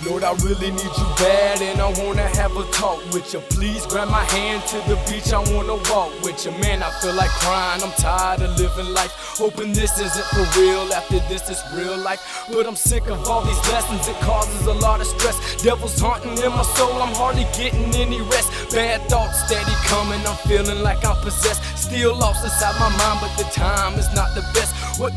Lord, I really need you bad, and I wanna have a talk with you. Please grab my hand to the beach, I wanna walk with you. Man, I feel like crying, I'm tired of living life, hoping this isn't for real. After this, it's real life. But I'm sick of all these lessons, it causes a lot of stress. Devil's haunting in my soul, I'm hardly getting any rest. Bad thoughts steady coming, I'm feeling like I'm possessed. Still lost inside my mind, but the time is not the best. What